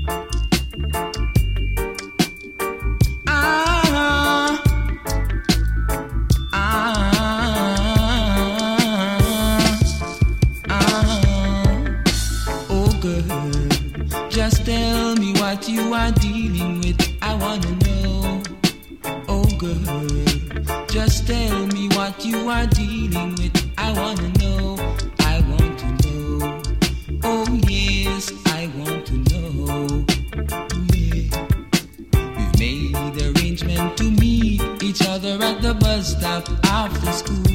Just tell me what you are dealing with. I wanna know. Oh girl, just tell me what you are dealing with. I wanna know. I want to know. Oh yes, I want to know. Yeah. We've made arrangement to meet each other at the bus stop after school.